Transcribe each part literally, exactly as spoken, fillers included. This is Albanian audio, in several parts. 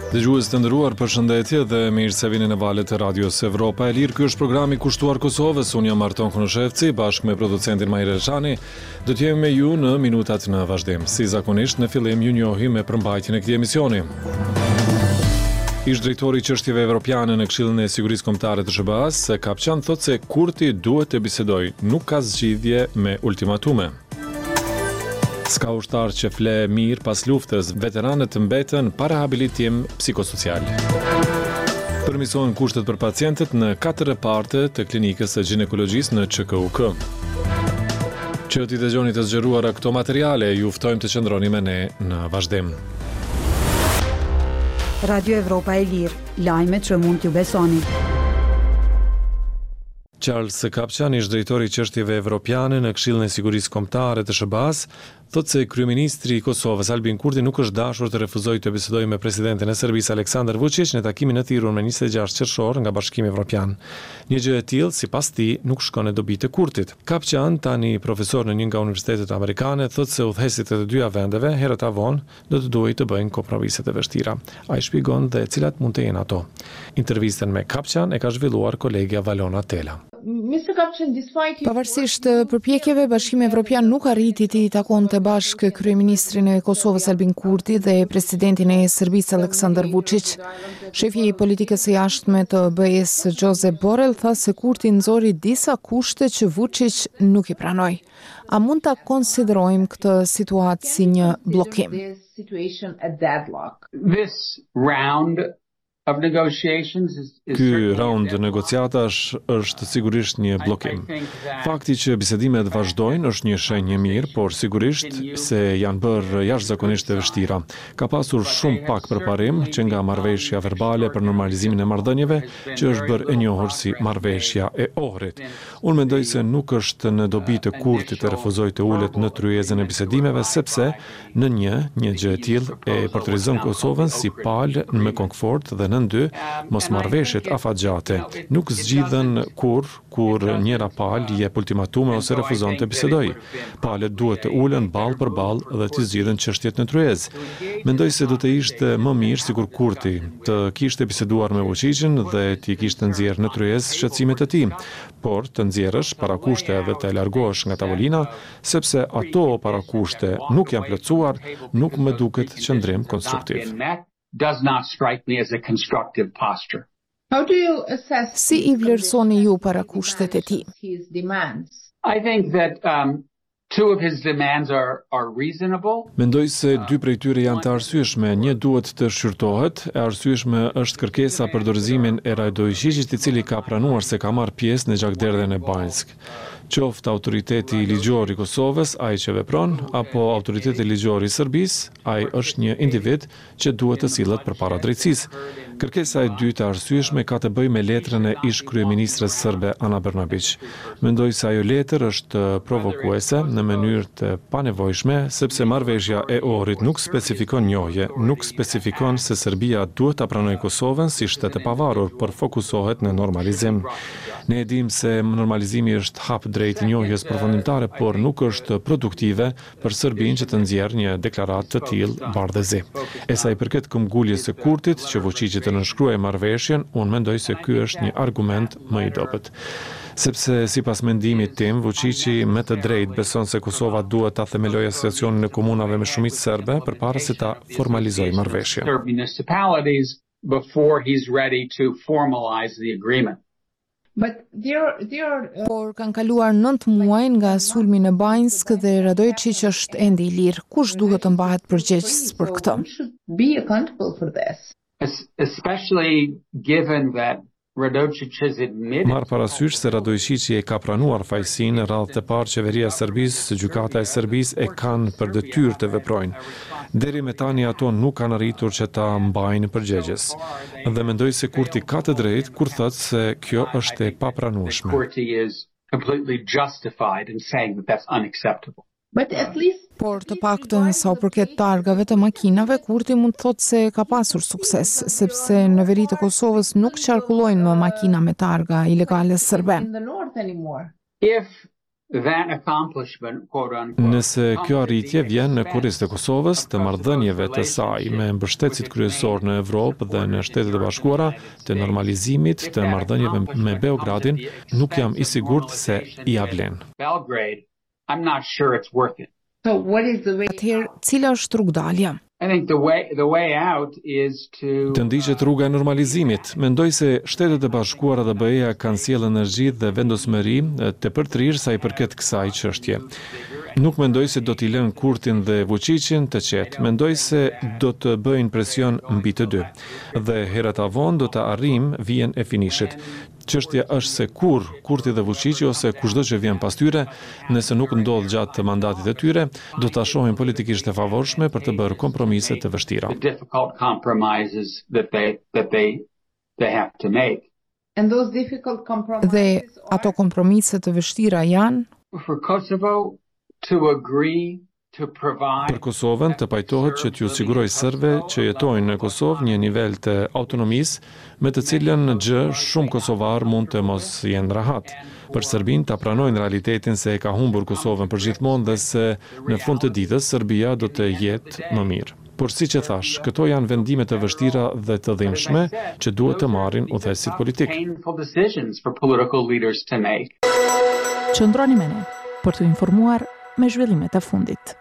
Dëgjues të nderuar, përshëndetje dhe mirë se vini në valët e Radios Evropa e Lirë. Ky është programi kushtuar Kosovës. Unë jam Marton Konoshevci, bashkë me producentin Majre Reshani. Do të jemi me ju në minutat në vazhdim. Si zakonisht, në fillim ju njohim me përmbajtjen e këtij emisioni. Ish drejtori i çështjeve evropiane në Këshillin e Sigurisë Kombëtare të S B A-s, Kapçan thotë se Kurti duhet të bisedojë, nuk ka zgjidhje me ultimatume. Ska ushtar që fle mirë pas luftës, veteranët mbeten pa rehabilitim psikosocial. Përmirësohen kushtet për pacientët në katër reparte të klinikës së ginekologjisë në Ç K U K. Që t'i dëgjoni të zgjeruara këto materiale, ju ftojmë të qëndroni me ne në vazhdim. Radio Evropa e Lirë, lajmet që mund t'ju besoni. Charles Kapçan, ish drejtori i çështjeve evropiane në Këshillin e Sigurisë Kombëtare të S B A-s, thotë se kryeministri i Kosovës Albin Kurti nuk është dashur të refuzojë të bisedojë me presidentin e Serbisë Aleksandar Vučić në takimin e thirrur me njëzet e gjashtë qershor nga Bashkimi Evropian. Një gjë e tillë, sipas tij, nuk shkon në dobi të Kurtit. Kapçan, tani profesor në një nga universitetet amerikane, thotë se udhëheqësit e të dyja vendeve herët avon do të duhej të bëjnë kompromise të vështira. Ai shpjegon dhe cilat mund të jenë ato. Intervistën me Kapçan e ka zhvilluar kolegja Valona Tela. Pavarësisht përpjekjeve, Bashkimi Evropian nuk arriti të takonte bashkë kryeministrin e Kosovës Albin Kurti dhe presidentin e Serbisë Aleksandar Vučić. Shefi i politikës së jashtme të B E-s Josep Borrell tha se Kurti nxori disa kushte që Vučić nuk i pranoi. A mund ta konsiderojmë këtë situatë si një bllokim? This round of negotiations is, is Ky raund negociatash është sigurisht një bllokim. Fakti që bisedimet vazhdojnë është një shenjë e mirë, por sigurisht se janë bërë jashtëzakonisht të vështira. Ka pasur shumë pak përparim që nga marrëveshja verbale për normalizimin e marrëdhënieve, që është bërë e njohur si marrëveshja e Ohrit. Unë mendoj se nuk është në dobi të Kurtit të refuzojë të ulet në tryezën e bisedimeve, sepse në një një gjë e tillë e portretizon Kosovën si palë me komfort dhe në dy mosmarrveshjet afatgjate. Nuk zgjidhen kur kur njëra palë jep ultimatume ose refuzon të bisedojë. Palët duhet të ulen ball për ball dhe të zgjidhen çështjet në tryezë. Mendoj se do të ishte më mirë sikur Kurti të kishte biseduar me Vučićin dhe t'i kishte nxjerrë në tryezë shqetësimet e tij, por të nxjerrësh parakushte dhe të largohesh nga tavolina, sepse ato parakushte nuk janë plotësuar, nuk më duket qëndrim konstruktiv. does not strike me as a constructive posture. How do you assess Si i vlerësoni ju parakushtet e tij? his demands? I think that um, two of his demands are, are reasonable. Mendoj se dy prej tyre janë të arsyeshme, një duhet të shqyrtohet, e arsyeshme është kërkesa për dorëzimin e Radojčićit, i cili ka pranuar se ka marrë pjesë në gjakderdhen e Banjsk. Qoftë autoriteti ligjor i Kosovës, ai që vepron, apo autoriteti ligjor i Serbisë, ai është një individ që duhet të sillet përpara drejtësisë. Kërkesa e dytë e arsyeshme ka të bëjë me letrën e ish kryeministres serbe Ana Brnabić. Mendoj se ajo letër është provokuese në mënyrë të panevojshme, sepse marrëveshja e Ohrit nuk specifikon njohje, nuk specifikon se Serbia duhet ta pranojë Kosovën si shtet e pavarur, por fokusohet në normalizim. Ne e dim se normalizimi është hap drejt njohjes përfundimtare, por nuk është produktive për Serbinë që të nxjerrë një deklaratë të tillë bardhëzi. E sa i përket këmbguljes së Kurtit që Vučićit të nënshkruajë marrëveshjen, unë mendoj se ky është një argument më i dobët. Sepse sipas mendimit tim, Vučići me të drejtë beson se Kosova duhet ta themelojë asociacionin e komunave me shumicë serbe përpara se ta formalizojë marrëveshjen. Serb municipalities before he's ready to formalize the agreement. But there, there, uh, Por kanë kaluar nëntë muaj nga sulmi në Banjsk dhe Radojčić është ende i lirë. Kush duhet të mbahet përgjegjës për këtë? who should be accountable for this? Es- especially given that Radojčić has admitted Marr parasysh se Radojčići e ka pranuar fajsinë radhë të parë qeveria e Serbisë, gjykata e Serbisë e kanë për detyrë të veprojnë. Deri me tani ato nuk kanë arritur që ta mbajnë përgjegjës. Dhe mendoj se Kurti ka të drejtë kur thotë se kjo është e papranueshme. Kurti is completely justified in saying that that's unacceptable. But at least Por të paktën sa u përket targave të makinave, Kurti mund të thotë se ka pasur sukses, sepse në veri të Kosovës nuk qarkullojnë më makina me targa ilegale serbe. in the north anymore. If that accomplishment, quote unquote, Nëse kjo arritje vjen në kurriz të Kosovës, të marrëdhënieve të saj me mbështetësit kryesor në Evropë dhe në Shtetet e Bashkuara, të normalizimit të marrëdhënieve me Beogradin, nuk jam i sigurt se i avlen. Belgrade, I'm not sure it's worth it. So what is the way? Atëherë, cila është rrugdalja? I think the way the way out is to Të ndiqet rruga e normalizimit. Mendoj se Shtetet e Bashkuara dhe B E-ja kanë sjellë energji dhe vendosmëri të përtrirë sa i përket kësaj çështje. Nuk mendoj se do t'i lënë Kurtin dhe Vučićin të qetë. Mendoj se do të bëjnë presion mbi të dy. Dhe herët avon do të arrim vijën e finishit. Çështja është se kur Kurti dhe Vučići ose kushdo që vjen pas tyre, nëse nuk ndodh gjatë mandatit të tyre, do ta shohin politikisht e favorshme për të bërë kompromise të vështira. the difficult compromises that they that they they have to make. And those difficult compromises. Dhe ato kompromise të vështira janë For Kosovo to agree to provide Për Kosovën të pajtohet që t'ju siguroj sërbëve që jetojnë në Kosovë një nivel të autonomisë me të cilën në gjë shumë kosovar mund të mos jenë rahat. Për Serbinë ta pranojnë realitetin se e ka humbur Kosovën përgjithmonë dhe se në fund të ditës Serbia do të jetë më mirë. Por siç e thash, këto janë vendime të vështira dhe të dhimbshme që duhet të marrin udhëheqësit politik. painful decisions for political leaders to make. Qëndroni me ne për të informuar me zhvillimet e fundit.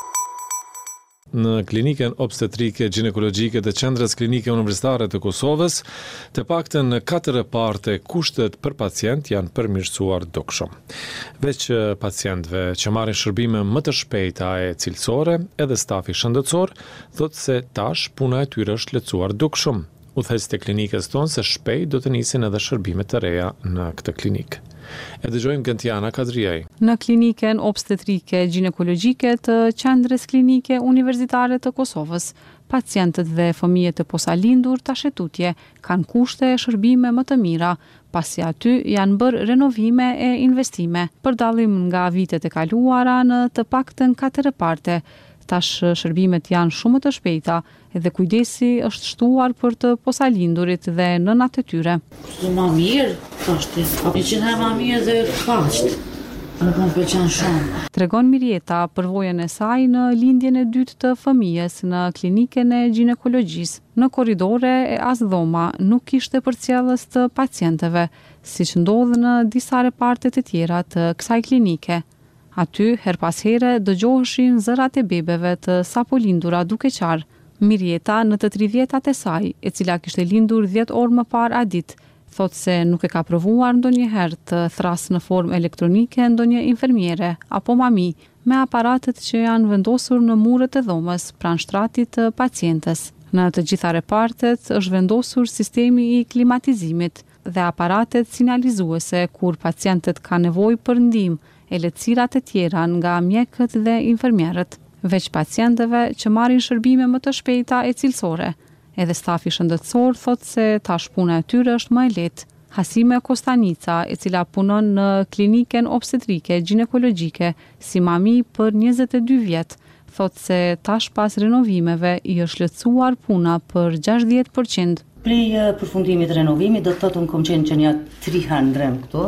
Në klinikën obstetrike ginekologjike të Qendrës Klinike Universitare të Kosovës, të paktën në katër e parë kushtet për pacient janë përmirësuar dukshëm. Veç pacientëve që marrin shërbime më të shpejta e cilësore, edhe stafi shëndetësor thotë se tash puna e tyre është lehtësuar dukshëm. Udhëheqësit e klinikës thonë se shpejt do të nisin edhe shërbime të reja në këtë klinikë. E dëgjojmë Gentiana Kadriaj. Në klinikën obstetrike ginekologjike të Qendrës Klinike Universitare të Kosovës, pacientët dhe fëmijët e posalindur tashetutje kanë kushte e shërbime më të mira, pasi aty janë bërë renovime e investime, për dallim nga vitet e kaluara në të paktën katër e parte. Tash shërbimet janë shumë të shpejta edhe kujdesi është shtuar për të posalindurit dhe nënat e tyre. Kështu ma mirë, kështu, apo që në ma mirë dhe kaqt, nuk më pëlqen shumë. Tregon Mirjeta përvojën e saj në lindjen e dytë të fëmijës në klinikën e ginekologjisë. Në korridore e as dhoma nuk kishte përcjellës të pacientëve, siç ndodh në disa reparte të tjera të kësaj klinike. Aty, her pas here, dëgjoheshin zërat e bebeve të sapo lindura duke qarë. Mirjeta në të tridhjetat e saj, e cila kishte lindur dhjetë orë më parë a ditë, thotë se nuk e ka provuar ndonjëherë të thrasë në formë elektronike ndonjë infermiere apo mami me aparatet që janë vendosur në murët e dhomës pranë shtratit të pacientes. Në të gjitha repartet është vendosur sistemi i klimatizimit dhe aparatet sinjalizuese kur pacientët kanë nevojë për ndihmë e lehtësirat e tjera nga mjekët dhe infermierët, veç pacientëve që marrin shërbime më të shpejta e cilësore. Edhe stafi shëndetësor thotë se tash puna e tyre është më e lehtë. Hasime Kostanica, e cila punon në klinikën obstetrike ginekologjike si mami për njëzet e dy vjet, thotë se tash pas renovimeve i është lehtësuar puna për gjashtëdhjetë përqind. Prej përfundimit renovimit do të thotë unë kom qenë që një tre hundred këto.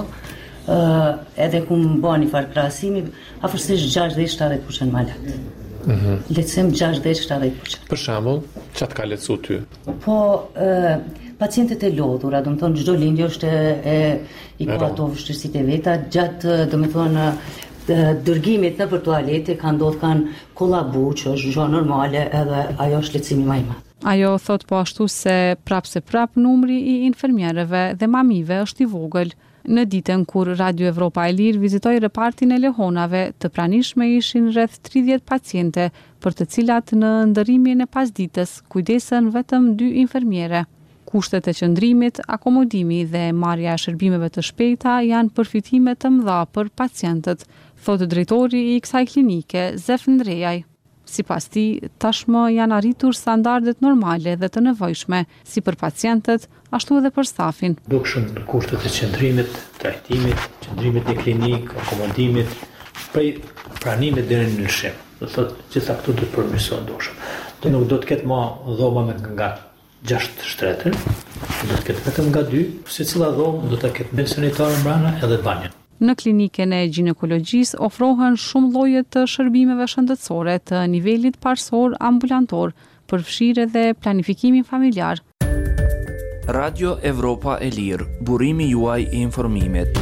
Uh, edhe ku më ba një farë krasimi, afërsisht gjashtëdhjetë shtatëdhjetë përqind më lehtë. Mhm. Lehtësim gjashtëdhjetë shtatëdhjetë përqind. Për shembull, çfarë ka lehtësuar ty? Po, uh, pacientët e lodhura, do të thonë çdo lindje është e i ka ato vështirësitë e veta, gjatë do të thonë dërgimit në për tualete kanë ndodhur kanë kollabu, që është gjë normale, edhe ajo është lehtësimi më i madh. Ajo thot po ashtu se prap se prap numri i infermierëve dhe mamive është i vogël. Në ditën kur Radio Evropa e Lirë vizitoi repartin e lehonave, të pranishme ishin rreth tridhjetë paciente, për të cilat në ndërrimin e pasditës kujdesen vetëm dy infermiere. Kushtet e qëndrimit, akomodimi dhe marrja e shërbimeve të shpejta janë përfitime të mëdha për pacientët, thotë drejtori i kësaj klinike, Zef Ndrejaj. Sipas tij, tashmë janë arritur standardet normale dhe të nevojshme, si për pacientët, ashtu edhe për stafin. Dukshëm kushtet e qëndrimit, trajtimit, qëndrimit në klinikë, akomodimit, prej pranimit deri në lëshim. Do thotë gjitha këto do të përmirësohen dukshëm. Do nuk do të ketë më dhoma me nga gjashtë shtretër, do të ketë vetëm nga dy, secila dhomë do të ketë ben sanitar mbrana edhe banjën. Në kliniken e ginekologjisë ofrohen shumë lloje të shërbimeve shëndetësore të nivelit parësor ambulantor, përfshirë edhe planifikimin familjar. Radio Evropa e Lirë, burimi juaj i informimit.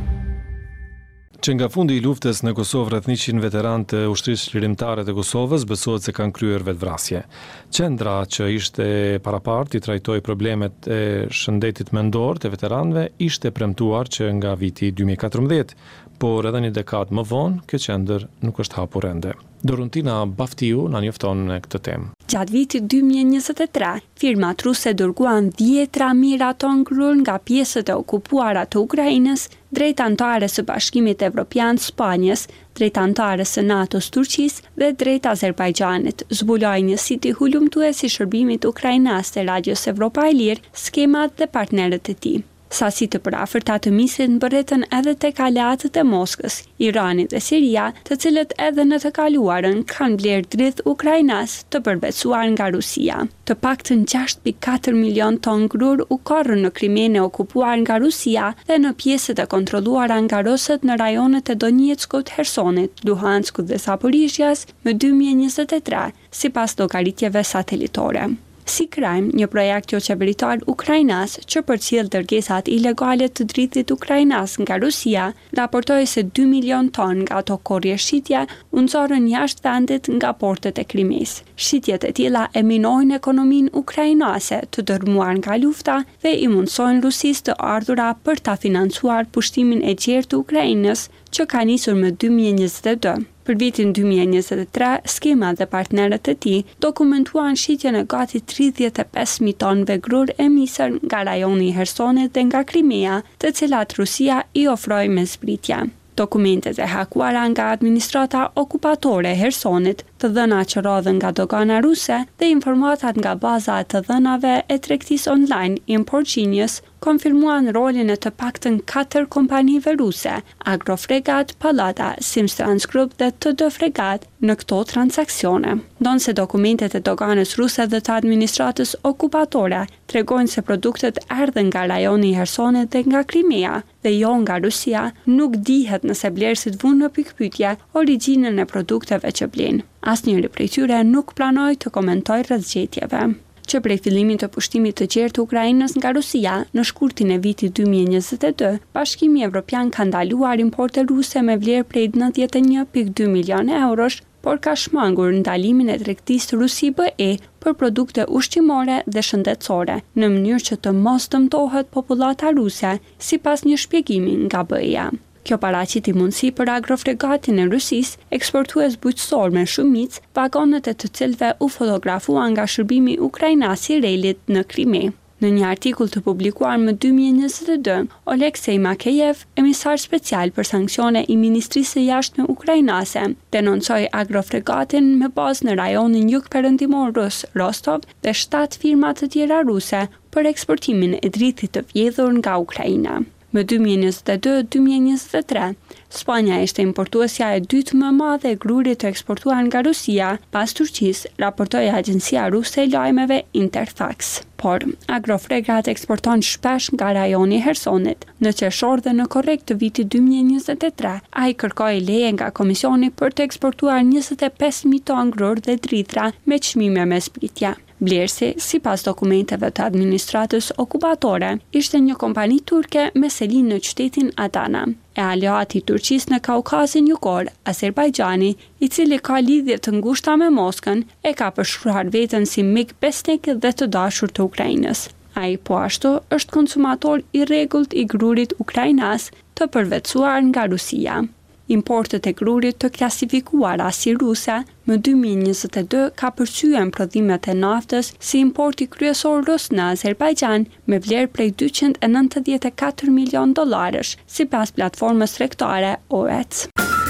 Që nga fundi i luftës në Kosovë rreth njëqind veteranë të ushtrisë lirimtare të Kosovës besohet se kanë kryer vetvrasje. Qendra që ishte parapart i trajtoi problemet e shëndetit mendor të veteranëve ishte premtuar që nga viti dy mijë e katërmbëdhjetë, por edhe një dekadë më vonë kjo qendër nuk është hapur ende. Dorontina Baftiu na njofton në këtë temë. Gjatë vitit dy mijë e njëzet e tre, firmat ruse dërguan dhjetra mijëra ton grur nga pjesët e okupuara të Ukrainës drejt anëtares së Bashkimit Evropian Spanjës, drejt anëtares së NATO-s Turqisë dhe drejt Azerbajxhanit, zbuloi një sit i hulumtues i shërbimit ukrainas të Radios Evropa e Lirë, skemat dhe partnerët e tij. Sasi të përafërta të misit mbërritën edhe tek aleatët e Moskës, Irani dhe Siria, të cilët edhe në të kaluarën kanë blerë drith Ukrainas të përvetësuar nga Rusia. Të paktën gjashtë pikë katër milion ton grur u korrën në Krimen e okupuar nga Rusia dhe në pjesët e kontrolluara nga rusët në rajonet e Donjeckut, Hersonit, Luhanskut dhe Zaporizhjas më dy mijë e njëzet e tre, sipas llogaritjeve satelitore. Si Krajm, një projekt jo qeveritar ukrainas që përcjell dërgesat ilegale të dritit ukrainas nga Rusia, raportoi se dy milion ton nga ato korrje shitje u nxorën jashtë vendit nga portet e Krimes. Shitjet e tilla e minojnë ekonominë ukrainase të dërmuar nga lufta dhe i mundsojnë Rusisë të ardhura për ta financuar pushtimin e gjerë të Ukrainës që ka nisur më dy mijë e njëzet e dy. Për vitin dy mijë e njëzet e tre, skema dhe partnerët e tij dokumentuan shitjen e gati tridhjetë e pesë mijë tonëve grur e misër nga rajoni i Hersonit dhe nga Krimea, të cilat Rusia i ofroi me zbritje. Dokumentet e hakuara nga administrata okupatore e Hersonit, të dhëna që rodhen nga dogana ruse dhe informatat nga baza të dhënave e tregtisë online Import Genius konfirmuan rolin e të paktën katër kompanive ruse, Agrofregat, Pallada, Simtrans Group dhe T D Fregat në këto transaksione. Ndonse dokumentet e doganës ruse dhe të administratës okupatore tregojnë se produktet erdhen nga rajoni i Hersonit dhe nga Krimea dhe jo nga Rusia, nuk dihet nëse blerësit vunë në pikpyetje origjinën e produkteve që blenë. Asnjëri prej tyre nuk pranoi të komentojë rreth zgjedhjeve. Që prej fillimit të pushtimit të gjerë të Ukrainës nga Rusia në shkurtin e vitit dy mijë e njëzet e dy, Bashkimi Evropian ka ndaluar importe ruse me vlerë prej nëntëdhjetë e një pikë dy milion eurosh, por ka shmangur ndalimin e tregtisë Rusi B E për produkte ushqimore dhe shëndetësore, në mënyrë që të mos dëmtohet popullata ruse, sipas një shpjegimi nga B E-ja. Kjo paraqiti mundësi për agrofregatin e Rusisë, eksportues bujqësor me shumicë, vagonet e të cilëve u fotografuan nga shërbimi ukrainas i relit në Krime. Në një artikull të publikuar më dy mijë e njëzet e dy, Oleksej Makejev, emisar special për sanksione i Ministrisë së Jashtme ukrainase, denoncoi agrofregatin me bazë në rajonin jugperëndimor rus Rostov dhe shtatë firma të tjera ruse për eksportimin e dritit të vjedhur nga Ukraina. Më dy mijë e njëzet e dy dy mijë e njëzet e tre, Spanja ishte importuesja e dytë më e madhe e grurit të eksportuar nga Rusia, pas Turqisë, raportoi agjencia ruse e lajmeve Interfax. Por, Agrofregat eksporton shpesh nga rajoni i Hersonit. Në qershor dhe në korrekt të vitit dy mijë e njëzet e tre, ai kërkoi leje nga komisioni për të eksportuar njëzet e pesë mijë ton grur dhe drithra me çmime me zbritje. Blerësi, sipas dokumenteve të administratës okupatore, ishte një kompani turke me selinë në qytetin Adana. E aleati i Turqisë në Kaukazin Jugor, Azerbajxhani, i cili ka lidhje të ngushta me Moskën, e ka përshkruar veten si mik besnik dhe të dashur të Ukrainës. Ai po ashtu është konsumator i rregullt i grurit ukrainas të përvetësuar nga Rusia. Importet e grurit të klasifikuara si ruse më dy mijë e njëzet e dy ka përcyen prodhimet e naftës si importi kryesor rus në Azerbajxhan me vlerë prej dyqind e nëntëdhjetë e katër milion dollarësh, sipas platformës tregtare O E C.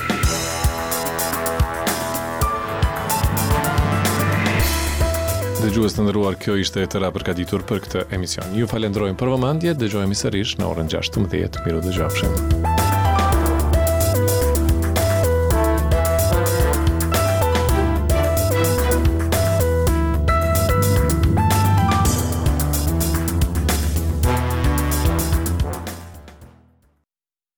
Dëgjues të nderuar, kjo ishte e tëra përgatitur për këtë emision. Ju falenderojmë për vëmendje, dëgjojmë sërish në orën gjashtëmbëdhjetë. Miru dëgjofshim.